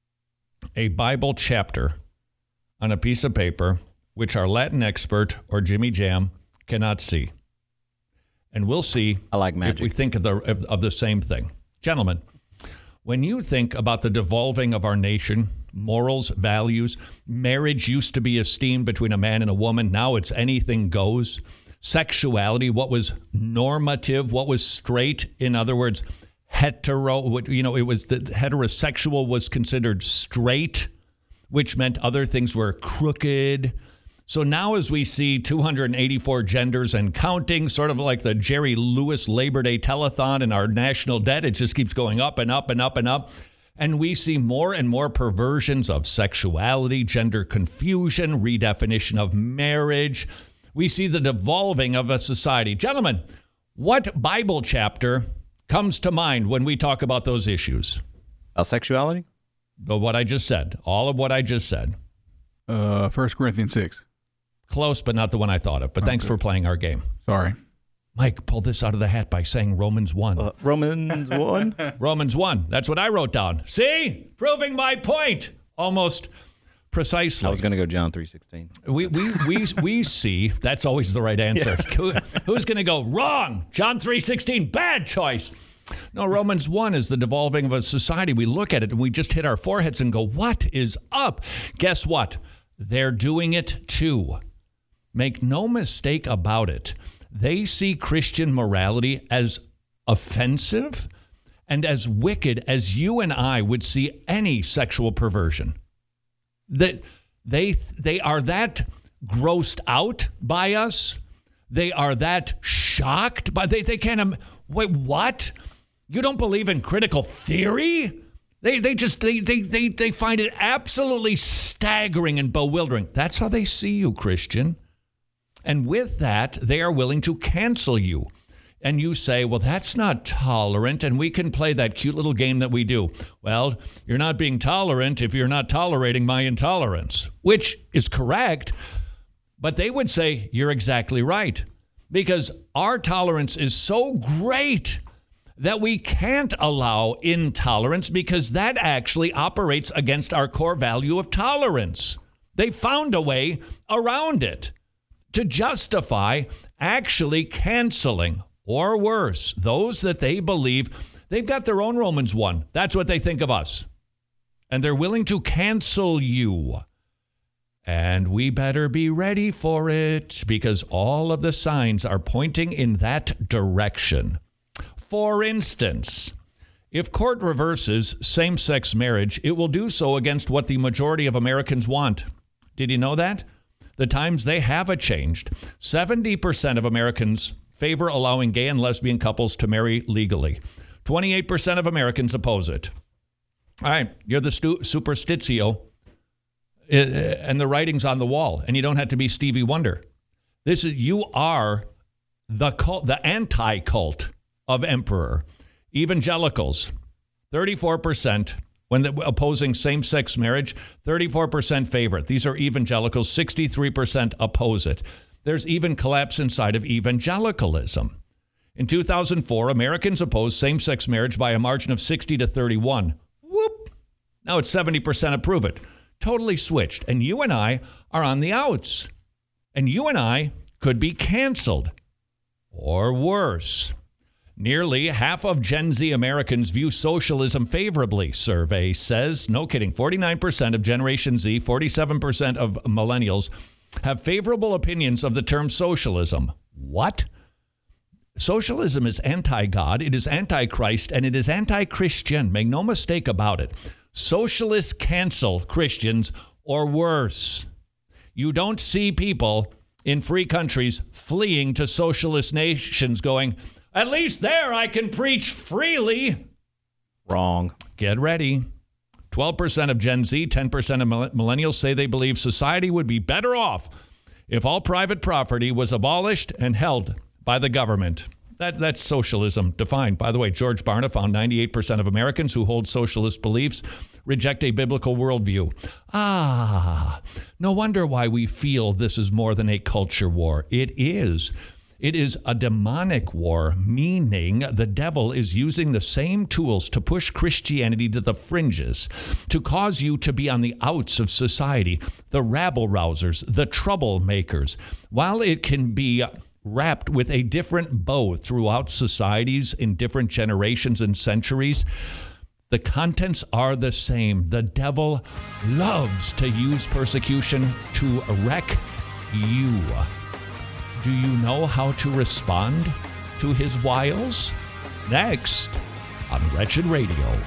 S13: a Bible chapter on a piece of paper, which our Latin expert or Jimmy Jam cannot see, and we'll see.
S22: I like magic.
S13: If we think of the of, of the same thing, gentlemen. When you think about the devolving of our nation, morals, values, marriage used to be esteemed between a man and a woman. Now it's anything goes. Sexuality, what was normative, what was straight, in other words, hetero, what, you know, it was the heterosexual was considered straight, which meant other things were crooked. So now as we see two hundred eighty-four genders and counting, sort of like the Jerry Lewis Labor Day telethon and our national debt, it just keeps going up and up and up and up. And we see more and more perversions of sexuality, gender confusion, redefinition of marriage. We see the devolving of a society. Gentlemen, what Bible chapter comes to mind when we talk about those issues?
S22: Uh, sexuality?
S13: But what I just said, all of what I just said.
S2: Uh, First Corinthians six.
S13: Close, but not the one I thought of. But
S2: Oh,
S13: thanks
S2: good.
S13: for playing our game.
S2: Sorry.
S13: Mike, pull this out of the hat by saying Romans one.
S22: Uh, Romans one?
S13: Romans one. That's what I wrote down. See? Proving my point. Almost precisely.
S22: I was going to go John three sixteen.
S13: We we we we see. That's always the right answer.
S22: Yeah.
S13: Who, who's going to go wrong? John three sixteen. Bad choice. No, Romans one is the devolving of a society. We look at it and we just hit our foreheads and go, what is up? Guess what? They're doing it too. Make no mistake about it. They see Christian morality as offensive and as wicked as you and I would see any sexual perversion. That they, they are that grossed out by us. They are that shocked by, they, they can't, im- wait, what? You don't believe in critical theory? They they just, they, they, they, they find it absolutely staggering and bewildering. That's how they see you, Christian. And with that, they are willing to cancel you. And you say, well, that's not tolerant, and we can play that cute little game that we do. Well, you're not being tolerant if you're not tolerating my intolerance, which is correct. But they would say, you're exactly right, because our tolerance is so great that we can't allow intolerance because that actually operates against our core value of tolerance. They found a way around it to justify actually canceling, or worse, those that they believe they've got their own Romans one. That's what they think of us. And they're willing to cancel you. And we better be ready for it because all of the signs are pointing in that direction. For instance, if court reverses same-sex marriage, it will do so against what the majority of Americans want. Did you know that? The times they have it changed. seventy percent of Americans favor allowing gay and lesbian couples to marry legally. twenty-eight percent of Americans oppose it. All right, you're the stu- superstitio, uh, and the writing's on the wall, and you don't have to be Stevie Wonder. This is you are the cult, the anti-cult of emperor. Evangelicals, thirty-four percent. When the, opposing same-sex marriage, thirty-four percent favor it. These are evangelicals. sixty-three percent oppose it. There's even collapse inside of evangelicalism. In two thousand four, Americans opposed same-sex marriage by a margin of sixty to thirty-one. Whoop. Now it's seventy percent approve it. Totally switched. And you and I are on the outs. And you and I could be canceled. Or worse. Nearly half of Gen Z Americans view socialism favorably, survey says. No kidding. forty-nine percent of Generation Z, forty-seven percent of millennials have favorable opinions of the term socialism. What? Socialism is anti-God, it is anti-Christ, and it is anti-Christian. Make no mistake about it. Socialists cancel Christians or worse. You don't see people in free countries fleeing to socialist nations going, at least there I can preach freely.
S22: Wrong.
S13: Get ready. twelve percent of Gen Z, ten percent of millennials say they believe society would be better off if all private property was abolished and held by the government. That, that's socialism defined. By the way, George Barna found ninety-eight percent of Americans who hold socialist beliefs reject a biblical worldview. Ah, no wonder why we feel this is more than a culture war. It is. It is a demonic war, meaning the devil is using the same tools to push Christianity to the fringes, to cause you to be on the outs of society, the rabble-rousers, the troublemakers. While it can be wrapped with a different bow throughout societies in different generations and centuries, the contents are the same. The devil loves to use persecution to wreck you. Do you know how to respond to his wiles? Next on Wretched Radio.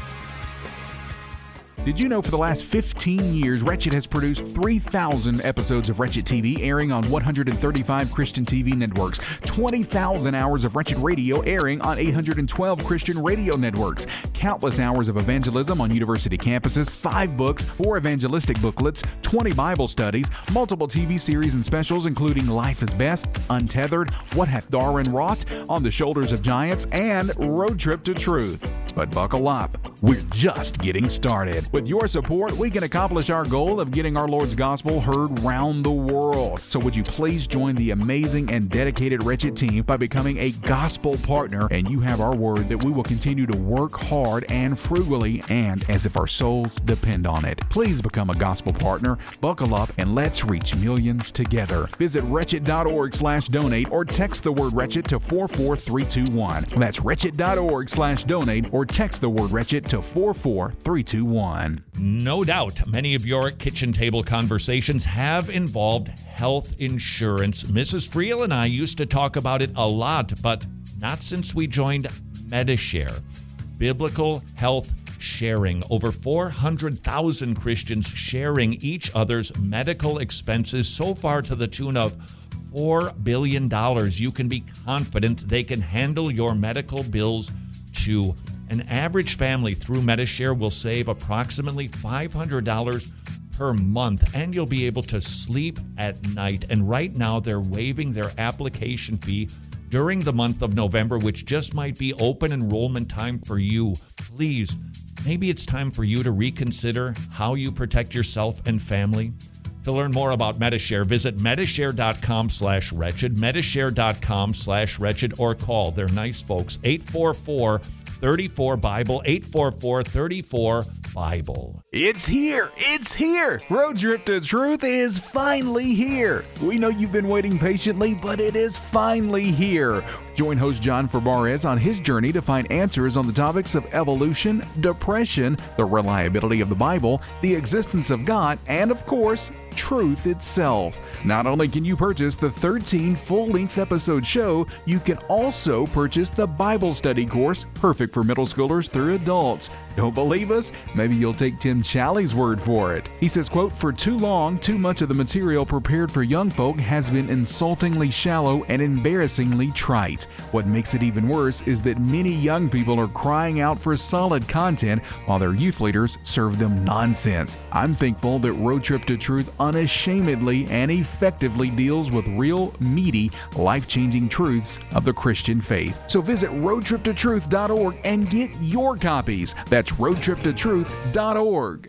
S19: Did you know for the last fifteen years, Wretched has produced three thousand episodes of Wretched T V airing on one hundred thirty-five Christian T V networks, twenty thousand hours of Wretched Radio airing on eight hundred twelve Christian radio networks, countless hours of evangelism on university campuses, five books, four evangelistic booklets, twenty Bible studies, multiple T V series and specials including Life is Best, Untethered, What Hath Darwin Wrought, On the Shoulders of Giants, and Road Trip to Truth. But buckle up, we're just getting started. With your support, we can accomplish our goal of getting our Lord's gospel heard round the world. So would you please join the amazing and dedicated Wretched team by becoming a gospel partner, and you have our word that we will continue to work hard and frugally and as if our souls depend on it. Please become a gospel partner, buckle up, and let's reach millions together. Visit wretched.org slash donate or text the word wretched to four four three two one. That's wretched.org slash donate or text the word wretched to four four three two one.
S13: No doubt many of your kitchen table conversations have involved health insurance. Missus Friel and I used to talk about it a lot, but not since we joined Medi-Share. Biblical health sharing. Over four hundred thousand Christians sharing each other's medical expenses, so far to the tune of four billion dollars. You can be confident they can handle your medical bills too. An average family through Medi-Share will save approximately five hundred dollars per month, and you'll be able to sleep at night. And right now, they're waiving their application fee during the month of November, which just might be open enrollment time for you. Please, maybe it's time for you to reconsider how you protect yourself and family. To learn more about Medi-Share, visit Medishare.com slash wretched, Medishare.com slash wretched, or call their nice folks, eight four four, three four, Bible, eight four four, three four, Bible.
S19: It's here! It's here! Road Trip to Truth is finally here! We know you've been waiting patiently, but it is finally here. Join host John Ferbarez on his journey to find answers on the topics of evolution, depression, the reliability of the Bible, the existence of God, and of course, truth itself. Not only can you purchase the thirteen full-length episode show, you can also purchase the Bible study course, perfect for middle schoolers through adults. Don't believe us? Maybe you'll take Tim Challies' word for it. He says, quote, "For too long, too much of the material prepared for young folk has been insultingly shallow and embarrassingly trite. What makes it even worse is that many young people are crying out for solid content while their youth leaders serve them nonsense. I'm thankful that Road Trip to Truth unashamedly and effectively deals with real, meaty, life-changing truths of the Christian faith. So visit road trip to truth dot org and get your copies. That's road trip to truth dot org.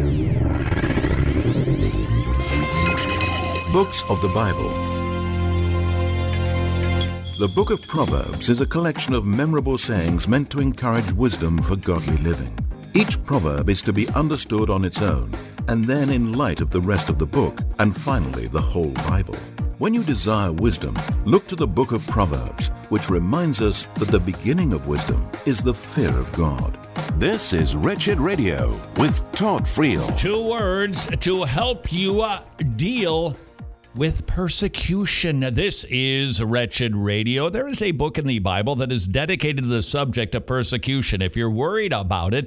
S1: Books of the Bible. The Book of Proverbs is a collection of memorable sayings meant to encourage wisdom for godly living. Each proverb is to be understood on its own, and then in light of the rest of the book, and finally the whole Bible. When you desire wisdom, look to the Book of Proverbs, which reminds us that the beginning of wisdom is the fear of God.
S21: This is Wretched Radio with Todd Friel.
S13: Two words to help you uh, deal with persecution. This is Wretched Radio. There is a book in the Bible that is dedicated to the subject of persecution. If you're worried about it,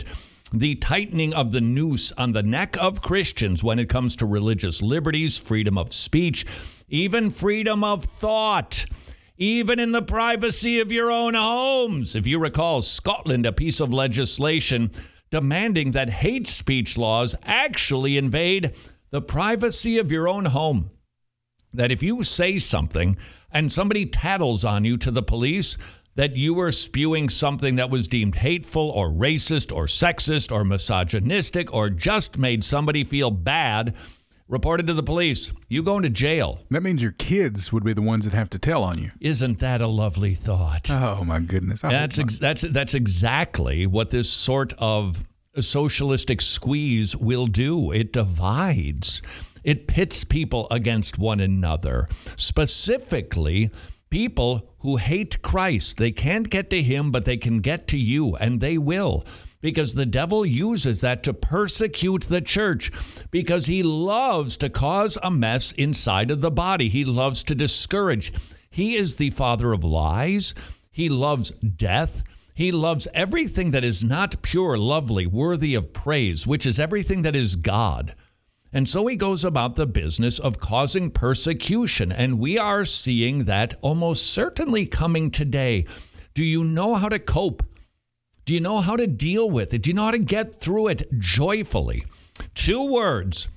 S13: the tightening of the noose on the neck of Christians when it comes to religious liberties, freedom of speech, even freedom of thought, even in the privacy of your own homes. If you recall, Scotland, a piece of legislation demanding that hate speech laws actually invade the privacy of your own home. That if you say something and somebody tattles on you to the police, that you were spewing something that was deemed hateful or racist or sexist or misogynistic or just made somebody feel bad, reported to the police, you going to jail.
S19: That means your kids would be the ones that have to tell on you.
S13: Isn't that a lovely thought?
S19: Oh, my goodness. I
S13: That's ex- that's that's exactly what this sort of socialistic squeeze will do. It divides. It pits people against one another, specifically people who hate Christ. They can't get to him, but they can get to you, and they will, because the devil uses that to persecute the church, because he loves to cause a mess inside of the body. He loves to discourage. He is the father of lies. He loves death. He loves everything that is not pure, lovely, worthy of praise, which is everything that is God. And so he goes about the business of causing persecution, and we are seeing that almost certainly coming today. Do you know how to cope? Do you know how to deal with it? Do you know how to get through it joyfully? Two words.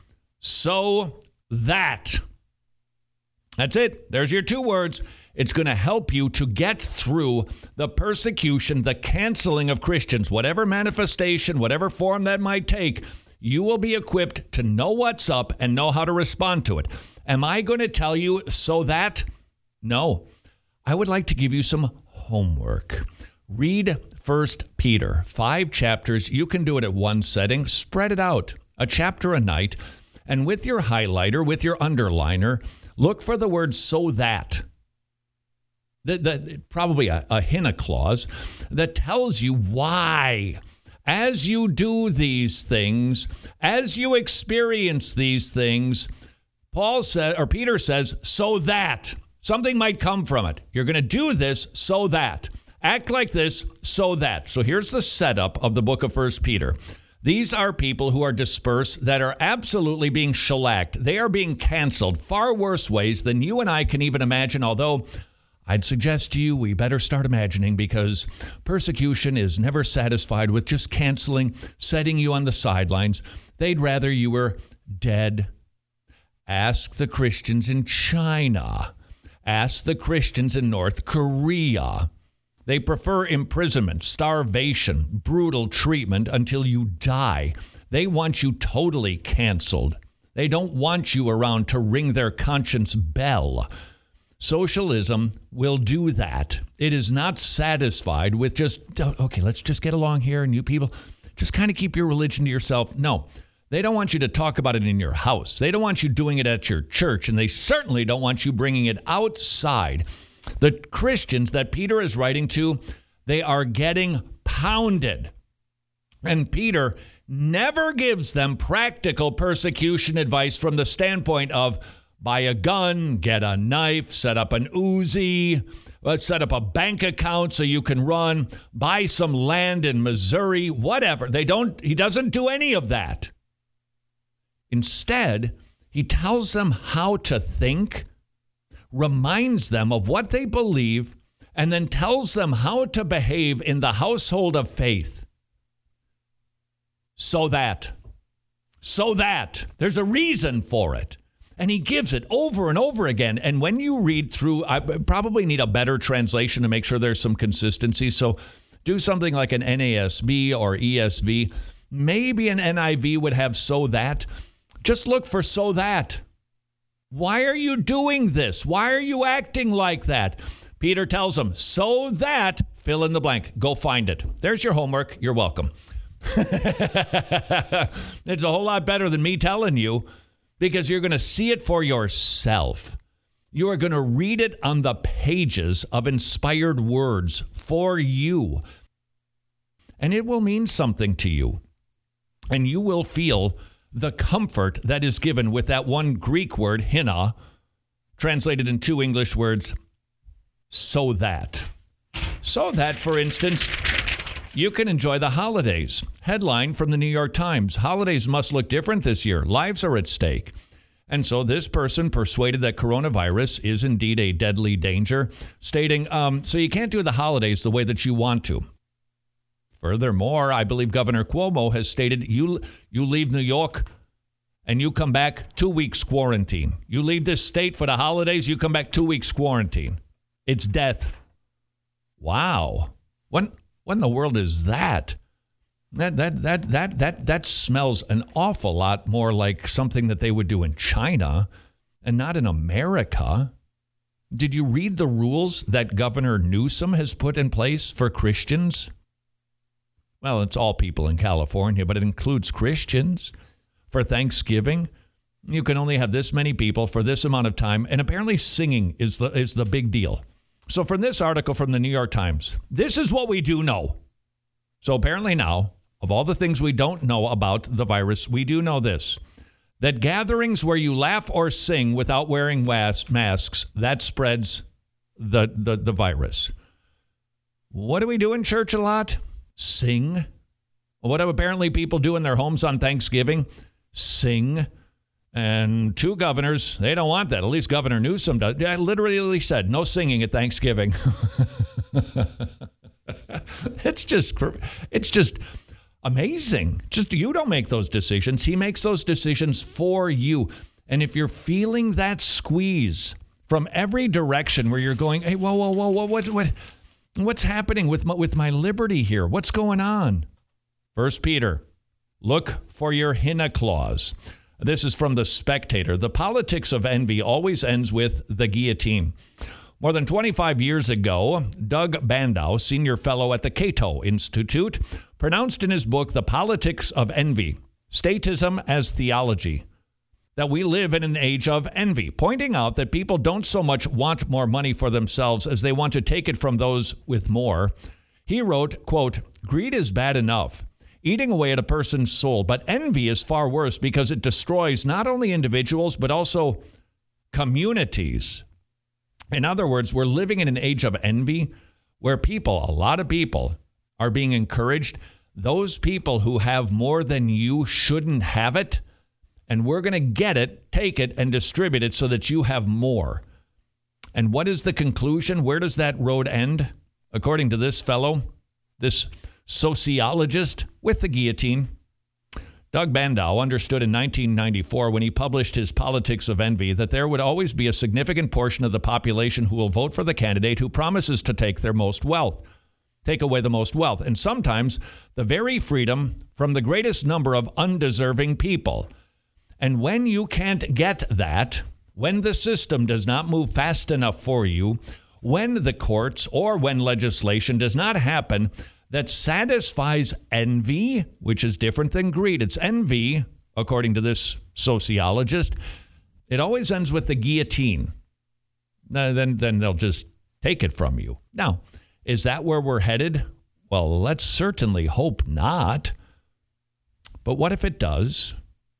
S13: So that. That's it. There's your two words. It's going to help you to get through the persecution, the canceling of Christians, whatever manifestation, whatever form that might take. You will be equipped to know what's up and know how to respond to it. Am I going to tell you so that? No. I would like to give you some homework. Read First Peter, five chapters. You can do it at one setting. Spread it out, a chapter a night. And with your highlighter, with your underliner, look for the word so that. The, the, probably a, a hina clause that tells you why. As you do these things, as you experience these things, Paul said, or Peter says, so that something might come from it. You're going to do this so that. Act like this so that. So here's the setup of the book of First Peter. These are people who are dispersed that are absolutely being shellacked. They are being canceled far worse ways than you and I can even imagine, although I'd suggest to you we better start imagining, because persecution is never satisfied with just canceling, setting you on the sidelines. They'd rather you were dead. Ask the Christians in China. Ask the Christians in North Korea. They prefer imprisonment, starvation, brutal treatment until you die. They want you totally canceled. They don't want you around to ring their conscience bell. Socialism will do that. It is not satisfied with just, okay, let's just get along here and you people just kind of keep your religion to yourself. No, they don't want you to talk about it in your house. They don't want you doing it at your church, and they certainly don't want you bringing it outside. The Christians that Peter is writing to, they are getting pounded. And Peter never gives them practical persecution advice from the standpoint of, buy a gun, get a knife, set up an Uzi, set up a bank account so you can run, buy some land in Missouri, whatever. They don't, he doesn't do any of that. Instead, he tells them how to think, reminds them of what they believe, and then tells them how to behave in the household of faith. So that, so that, there's a reason for it. And he gives it over and over again. And when you read through, I probably need a better translation to make sure there's some consistency. So do something like an N A S B or E S V. Maybe an N I V would have so that. Just look for so that. Why are you doing this? Why are you acting like that? Peter tells them, so that, fill in the blank. Go find it. There's your homework. You're welcome. It's a whole lot better than me telling you, because you're going to see it for yourself. You are going to read it on the pages of inspired words for you. And it will mean something to you. And you will feel the comfort that is given with that one Greek word, hina, translated in two English words, so that. So that, for instance, you can enjoy the holidays. Headline from the New York Times, holidays must look different this year. Lives are at stake. And so this person persuaded that coronavirus is indeed a deadly danger, stating, um, so you can't do the holidays the way that you want to. Furthermore, I believe Governor Cuomo has stated, you you leave New York and you come back two weeks quarantine. You leave this state for the holidays, you come back two weeks quarantine. It's death. Wow. When when in the world is that? That that that that that that smells an awful lot more like something that they would do in China and not in America. Did you read the rules that Governor Newsom has put in place for Christians? Well, it's all people in California, but it includes Christians. For Thanksgiving, you can only have this many people for this amount of time, and apparently singing is the is the big deal. So from this article from the New York Times, this is what we do know. So apparently now, of all the things we don't know about the virus, we do know this, that gatherings where you laugh or sing without wearing was- masks, that spreads the, the, the virus. What do we do in church a lot? Sing. What do apparently people do in their homes on Thanksgiving? Sing. And two governors, they don't want that. At least Governor Newsom does. I literally said no singing at Thanksgiving. It's just, it's just amazing. Just you don't make those decisions. He makes those decisions for you. And if you're feeling that squeeze from every direction where you're going, hey, whoa, whoa, whoa, whoa, what, what, what's happening with my, with my liberty here? What's going on? First Peter, look for your hina clause. This is from The Spectator. The politics of envy always ends with the guillotine. More than twenty-five years ago, Doug Bandow, senior fellow at the Cato Institute, pronounced in his book, The Politics of Envy, Statism as Theology, that we live in an age of envy, pointing out that people don't so much want more money for themselves as they want to take it from those with more. He wrote, quote, greed is bad enough, eating away at a person's soul, but envy is far worse because it destroys not only individuals, but also communities. In other words, we're living in an age of envy where people, a lot of people, are being encouraged. Those people who have more than you shouldn't have it, and we're going to get it, take it, and distribute it so that you have more. And what is the conclusion? Where does that road end? According to this fellow, this sociologist with the guillotine, Doug Bandow understood in nineteen ninety-four when he published his Politics of Envy that there would always be a significant portion of the population who will vote for the candidate who promises to take their most wealth, take away the most wealth, and sometimes the very freedom from the greatest number of undeserving people. And when you can't get that, when the system does not move fast enough for you, when the courts or when legislation does not happen that satisfies envy, which is different than greed. It's envy, according to this sociologist. It always ends with the guillotine. Uh, then, then they'll just take it from you. Now, is that where we're headed? Well, let's certainly hope not. But what if it does?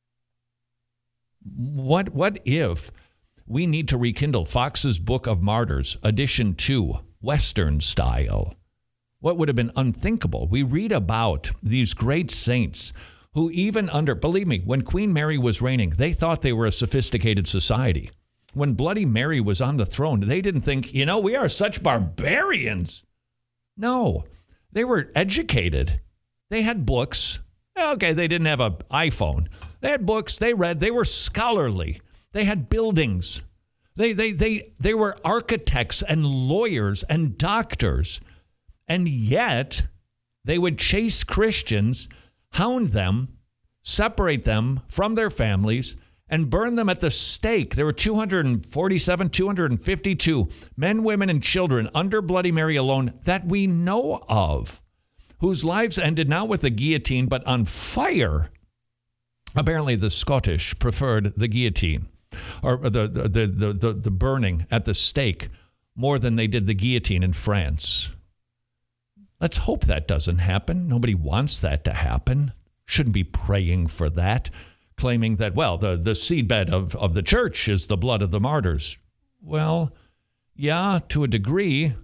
S13: What, what if we need to rekindle Fox's Book of Martyrs, edition two, Western style? What would have been unthinkable? We read about these great saints who even under, believe me, when Queen Mary was reigning, they thought they were a sophisticated society. When Bloody Mary was on the throne, they didn't think, you know, we are such barbarians. No, they were educated. They had books. Okay, they didn't have an iPhone. They had books. They read. They were scholarly. They had buildings. They, they, they, they were architects and lawyers and doctors. And yet, they would chase Christians, hound them, separate them from their families, and burn them at the stake. There were two hundred forty-seven, two hundred fifty-two men, women, and children under Bloody Mary alone that we know of, whose lives ended not with the guillotine, but on fire. Apparently, the Scottish preferred the guillotine, or the, the, the, the, the, the burning at the stake, more than they did the guillotine in France. Let's hope that doesn't happen. Nobody wants that to happen. Shouldn't be praying for that, claiming that, well, the, the seedbed of, of the church is the blood of the martyrs. Well, yeah, to a degree,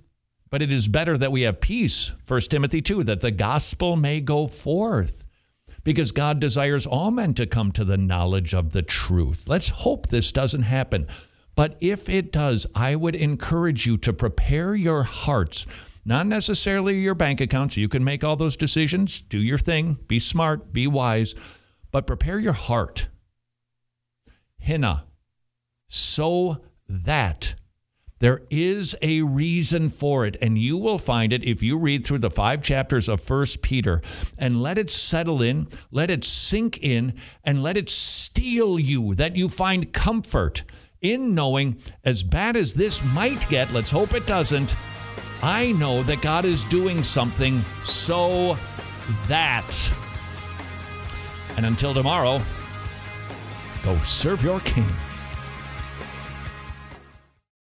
S13: But it is better that we have peace, First Timothy two, that the gospel may go forth, because God desires all men to come to the knowledge of the truth. Let's hope this doesn't happen. But if it does, I would encourage you to prepare your hearts, not necessarily your bank accounts. You can make all those decisions, do your thing, be smart, be wise, but prepare your heart. Hina, so that there is a reason for it, and you will find it if you read through the five chapters of First Peter, and let it settle in, let it sink in, and let it steal you, that you find comfort in knowing, as bad as this might get, let's hope it doesn't, I know that God is doing something so that. And until tomorrow, go serve your King.